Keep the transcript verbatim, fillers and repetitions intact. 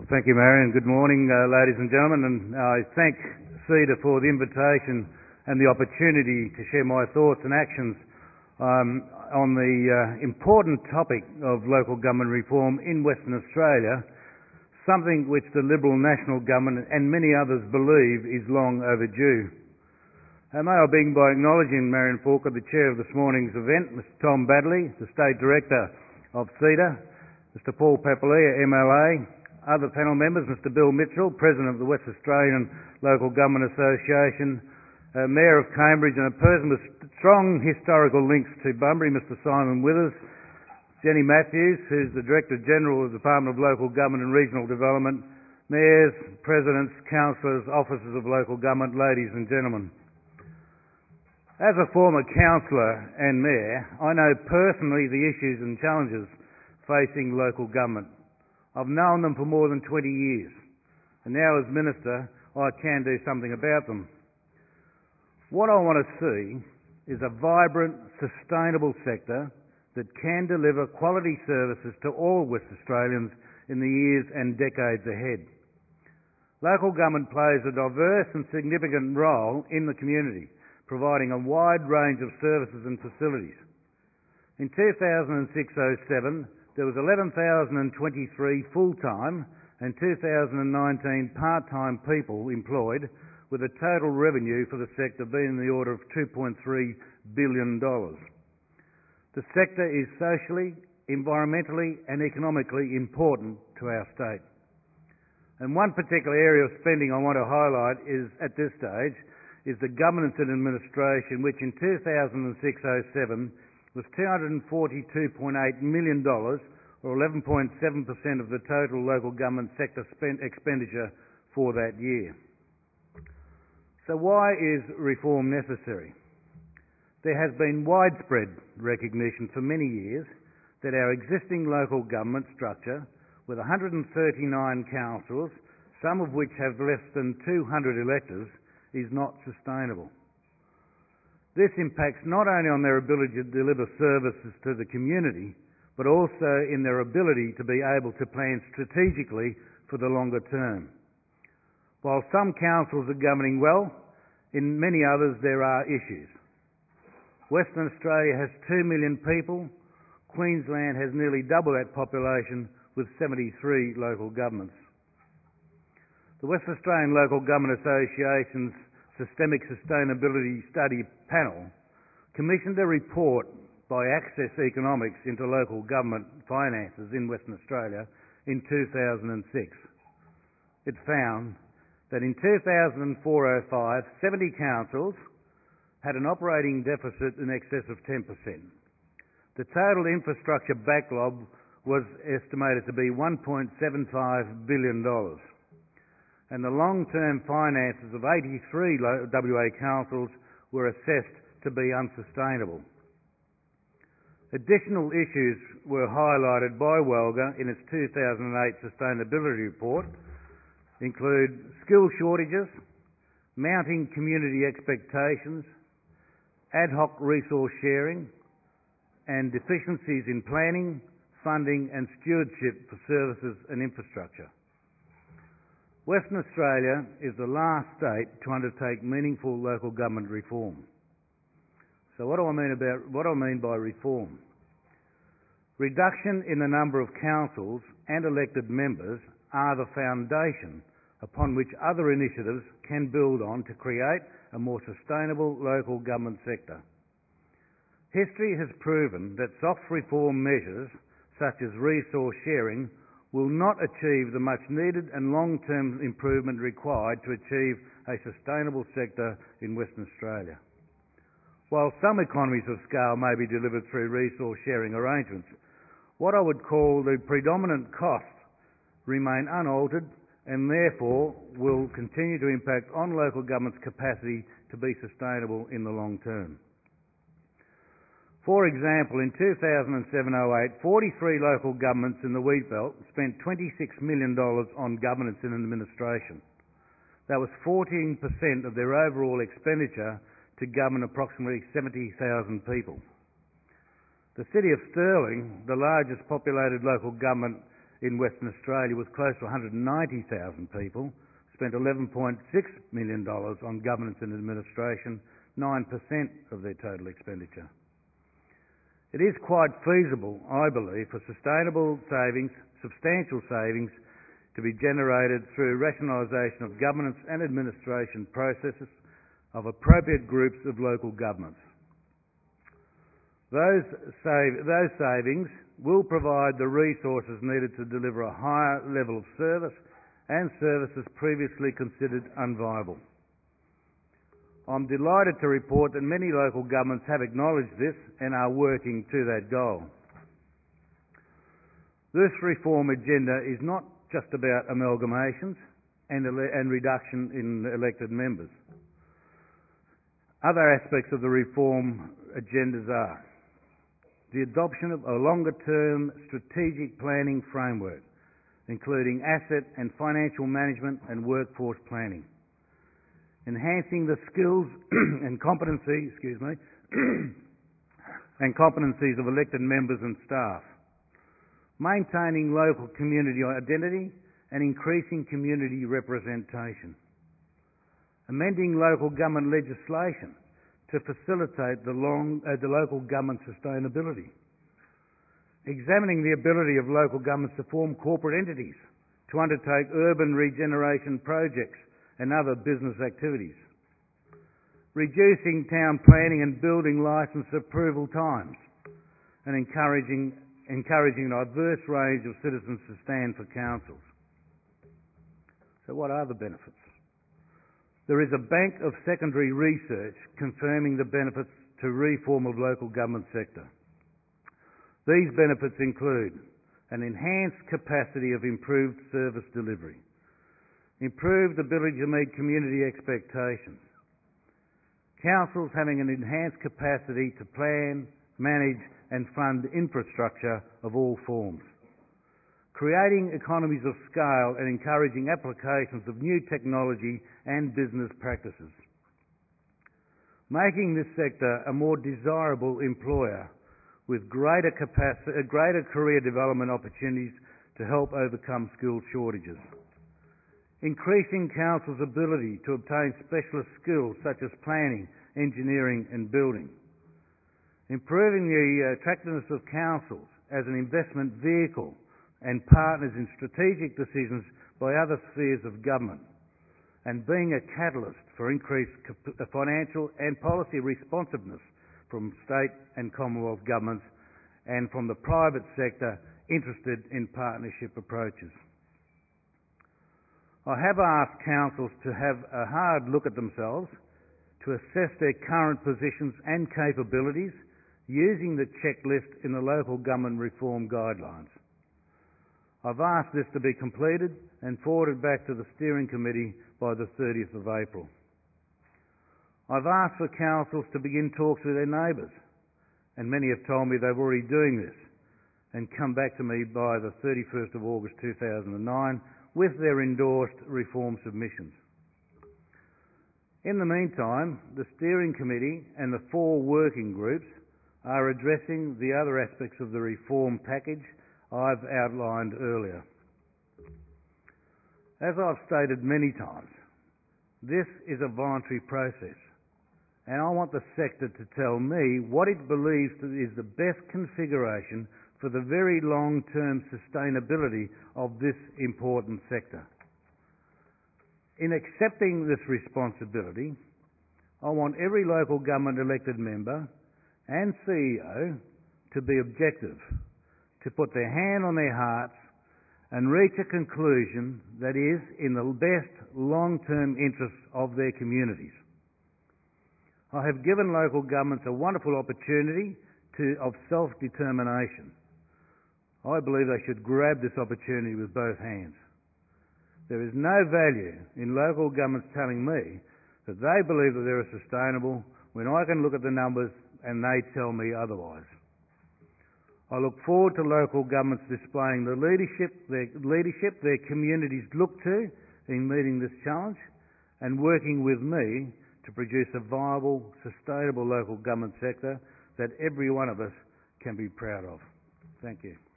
Thank you, Marion. Good morning, uh, ladies and gentlemen, and I thank CEDA for the invitation and the opportunity to share my thoughts and actions um, on the uh, important topic of local government reform in Western Australia, something which the Liberal National Government and many others believe is long overdue. Uh, may I begin by acknowledging Marion Falker, the chair of this morning's event, Mister Tom Baddeley, the State Director of CEDA, Mister Paul Papalia, M L A, other panel members, Mister Bill Mitchell, President of the West Australian Local Government Association, uh, Mayor of Cambridge, and a person with strong historical links to Bunbury, Mister Simon Withers, Jenny Matthews, who's the Director General of the Department of Local Government and Regional Development, mayors, presidents, councillors, officers of local government, ladies and gentlemen. As a former councillor and mayor, I know personally the issues and challenges facing local government. I've known them for more than twenty years, and now as Minister I can do something about them. What I want to see is a vibrant, sustainable sector that can deliver quality services to all West Australians in the years and decades ahead. Local government plays a diverse and significant role in the community, providing a wide range of services and facilities. In two thousand six oh seven, there was eleven thousand twenty-three full-time and two thousand nineteen part-time people employed, with a total revenue for the sector being in the order of two point three billion dollars. The sector is socially, environmentally and economically important to our state. And one particular area of spending I want to highlight is, at this stage, is the governance and administration, which in two thousand six oh seven was two hundred forty-two point eight million dollars, or eleven point seven percent of the total local government sector spend expenditure for that year. So why is reform necessary? There has been widespread recognition for many years that our existing local government structure, with one hundred thirty-nine councils, some of which have less than two hundred electors, is not sustainable. This impacts not only on their ability to deliver services to the community, but also in their ability to be able to plan strategically for the longer term. While some councils are governing well, in many others there are issues. Western Australia has two million people. Queensland has nearly double that population, with seventy-three local governments. The West Australian Local Government Association's Systemic Sustainability Study Panel commissioned a report by Access Economics into local government finances in Western Australia in two thousand six. It found that in two thousand four oh five, seventy councils had an operating deficit in excess of ten percent. The total infrastructure backlog was estimated to be one point seven five billion dollars. And the long-term finances of eighty-three W A councils were assessed to be unsustainable. Additional issues were highlighted by WALGA in its two thousand eight sustainability report, include skill shortages, mounting community expectations, ad hoc resource sharing, and deficiencies in planning, funding and stewardship for services and infrastructure. Western Australia is the last state to undertake meaningful local government reform. So what do I mean about what do I mean by reform? Reduction in the number of councils and elected members are the foundation upon which other initiatives can build on to create a more sustainable local government sector. History has proven that soft reform measures such as resource sharing will not achieve the much needed and long-term improvement required to achieve a sustainable sector in Western Australia. While some economies of scale may be delivered through resource sharing arrangements, what I would call the predominant costs remain unaltered and therefore will continue to impact on local government's capacity to be sustainable in the long term. For example, in two thousand seven oh eight, forty-three local governments in the Wheatbelt spent twenty-six million dollars on governance and administration. That was fourteen percent of their overall expenditure to govern approximately seventy thousand people. The City of Stirling, the largest populated local government in Western Australia was close to one hundred ninety thousand people, spent eleven point six million dollars on governance and administration, nine percent of their total expenditure. It is quite feasible, I believe, for sustainable savings, substantial savings, to be generated through rationalisation of governance and administration processes of appropriate groups of local governments. Those, save, those savings will provide the resources needed to deliver a higher level of service and services previously considered unviable. I'm delighted to report that many local governments have acknowledged this and are working to that goal. This reform agenda is not just about amalgamations and, ele- and reduction in elected members. Other aspects of the reform agendas are the adoption of a longer-term strategic planning framework, including asset and financial management and workforce planning, enhancing the skills and competency, excuse me, and competencies of elected members and staff, maintaining local community identity and increasing community representation, amending local government legislation to facilitate the, long, uh, the local government sustainability, examining the ability of local governments to form corporate entities to undertake urban regeneration projects and other business activities, reducing town planning and building licence approval times, and encouraging encouraging a diverse range of citizens to stand for councils. So what are the benefits? There is a bank of secondary research confirming the benefits to reform of local government sector. These benefits include an enhanced capacity of improved service delivery, improved ability to meet community expectations, councils having an enhanced capacity to plan, manage and fund infrastructure of all forms, creating economies of scale and encouraging applications of new technology and business practices, making this sector a more desirable employer with greater capacity, greater career development opportunities to help overcome skill shortages, increasing councils' ability to obtain specialist skills such as planning, engineering and building, improving the attractiveness of councils as an investment vehicle and partners in strategic decisions by other spheres of government, and being a catalyst for increased financial and policy responsiveness from state and Commonwealth governments and from the private sector interested in partnership approaches. I have asked councils to have a hard look at themselves, to assess their current positions and capabilities using the checklist in the local government reform guidelines. I've asked this to be completed and forwarded back to the steering committee by the thirtieth of April. I've asked for councils to begin talks with their neighbours, and many have told me they're already doing this, and come back to me by the thirty-first of August two thousand nine with their endorsed reform submissions. In the meantime, the steering committee and the four working groups are addressing the other aspects of the reform package I've outlined earlier. As I've stated many times, this is a voluntary process, and I want the sector to tell me what it believes is the best configuration for the very long-term sustainability of this important sector. In accepting this responsibility, I want every local government elected member and C E O to be objective, to put their hand on their hearts and reach a conclusion that is in the best long-term interests of their communities. I have given local governments a wonderful opportunity to, of self-determination. I believe they should grab this opportunity with both hands. There is no value in local governments telling me that they believe that they're sustainable when I can look at the numbers and they tell me otherwise. I look forward to local governments displaying the leadership their, leadership their communities look to in meeting this challenge and working with me to produce a viable, sustainable local government sector that every one of us can be proud of. Thank you.